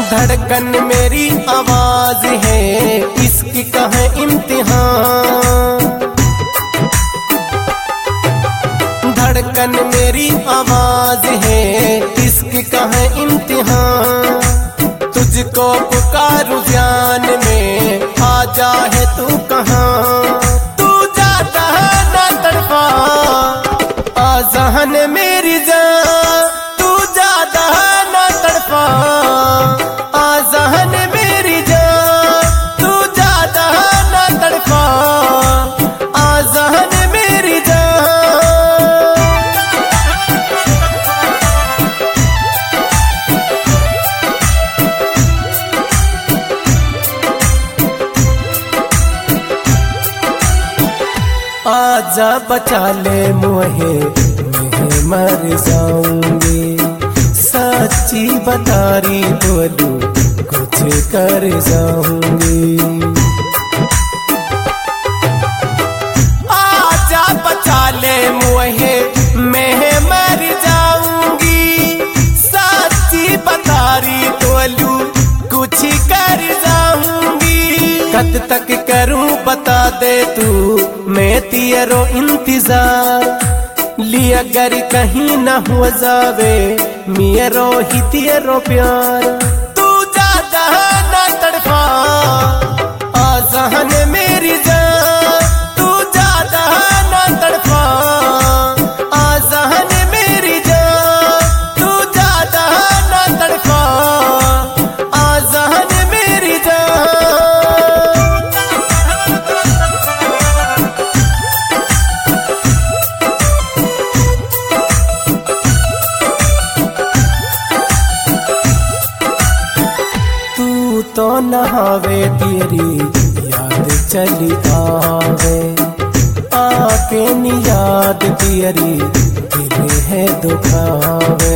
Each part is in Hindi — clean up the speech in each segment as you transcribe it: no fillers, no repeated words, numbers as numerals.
धड़कन मेरी आवाज है, इश्क का है इम्तिहान। धड़कन मेरी आवाज है, इश्क का है इम्तिहान। तुझको पुकारूं ध्यान में, आ जाए तू कहाँ। तू जाता ना तड़पा आज़ान मेरी जान, तू जाता ना तड़पा आज़ान मेरी जान, तू जाता ना तड़पा आज़ान मेरी जान। आजा बचा ले मोहे, मैं मर जाऊंगी। सच्ची बतारी बोलू, कुछ कर जाऊंगी। आजा बचा ले मोहे, मैं मर जाऊंगी। सच्ची बतारी बोलू, कुछ कर जाऊंगी। कद तक करूं बता दे तू, मैं तेरो इंतजार। लिया अगर कहीं ना हो जावे, मेरो ही तेरो प्यार। तू जाता ना तड़पा आज़ान मेरी जान, तू जाता ना तड़पा आज़ान मेरी जान, तू जाता ना तड़पा आज़ान मेरी जान। तो नहावे तेरी याद चली आवे, आके नी याद तेरी दिल है दुखावे।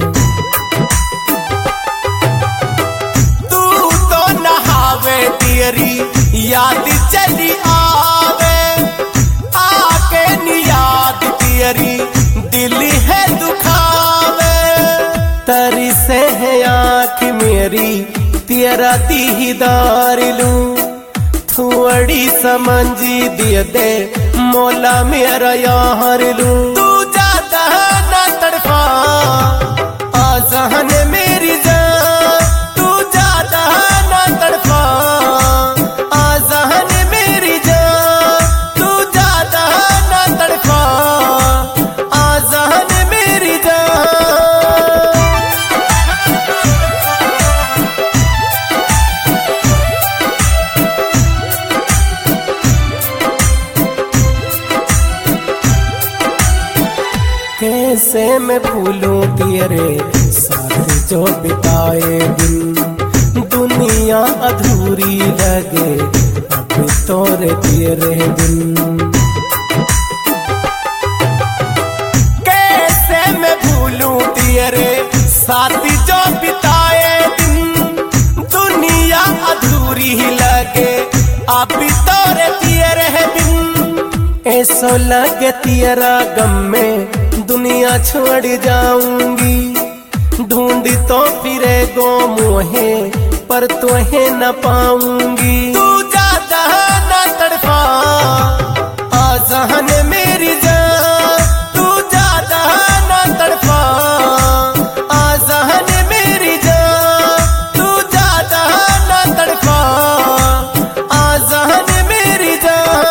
तू तो नहावे तेरी याद चली आवे, आके नी याद तेरी दिल है दुखावे। तरी से है आँख मेरी तेरा दीदार लूं, थोड़ी समझी दिए दे मौला मेरा यार लूं। तू जाता ना तड़पा आज़ान मेरी जान, तू जाता ना तड़पा आज़ान मेरी जान, तू जाता ना तड़पा आज़ान मेरी जान। कैसे मैं भूलूं तेरे साथ जो बिताए दिन, दुनिया अधूरी लगे अब तोरे तेरे दिन। कैसे मैं भूलूं तेरे साथ जो बिताए दिन, दुनिया अधूरी लगे अब तोरे तेरे बिन। ऐसो लगे तेरा गम में दुनिया छोड़ जाऊंगी। ढूंढ तो फिरे गो मोहे, पर तोहे न पाऊंगी। तू जाता ना तड़पा आज़ान मेरी जान, तू जाता ना तड़पा आज़ान मेरी जान, तू जाता ना तड़पा आज़ान मेरी जान।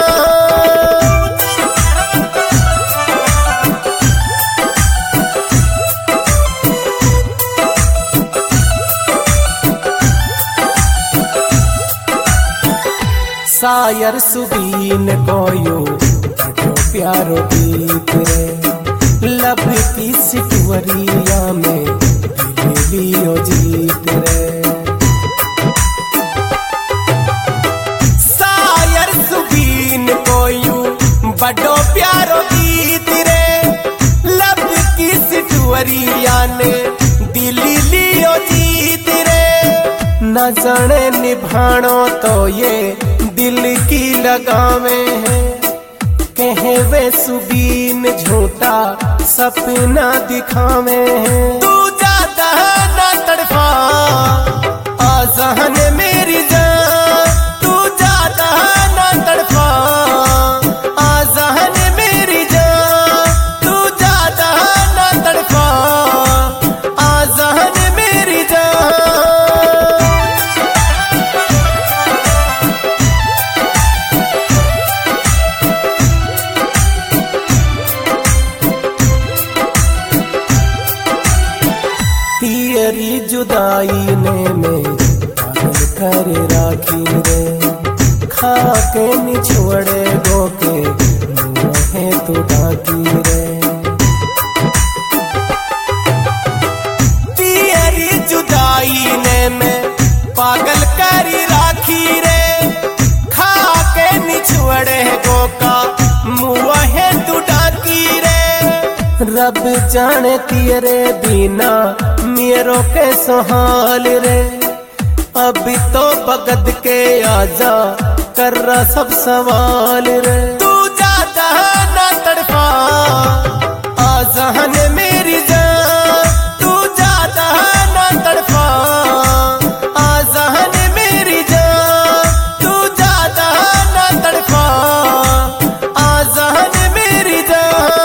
शायर सुबीन कोयो बड़ो प्यारो गीत रे, लब की सिटवरिया में दिल लियो जीत रे। शायर सुबीन कोयो बड़ो प्यारो गीत रे, लब की सिटवरिया ने दिल लियो जीत रे। न जाने निभानो तो ये दिल की लगावे हैं, कहे वे सुबीन झूठा सपना दिखावे हैं। तू जाता ना तड़पा तेरी जुदाई ने में पागल कर राखी रे, खा के निछोड़े गोके मुँहे तू डाकी रे। तेरी जुदाई ने में पागल कर राखी रे, खा के निछोड़े गोका मुँहे तू डाकी रे। रब जाने तेरे बिना मेरो के सोहाल रे, अभी तो बगद के आजा कर रहा सब सवाल रे। तू जाता ना तड़पा आजान मेरी जान, तू जाता ना तड़पा आजान मेरी जान, तू जाता ना तड़पा आजान मेरी जान।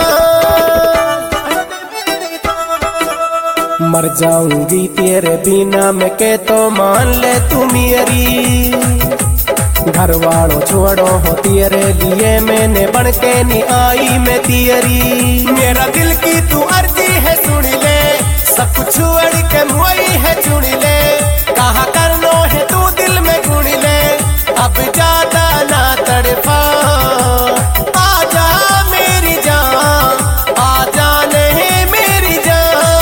मर जाऊंगी तेरे बिना मैं के तो मान ले तू मेरी, घर वालों छोड़ो हो तेरे लिए मैंने बन के नहीं आई मैं तेरी। मेरा दिल की तू अर्जी है सुन ले,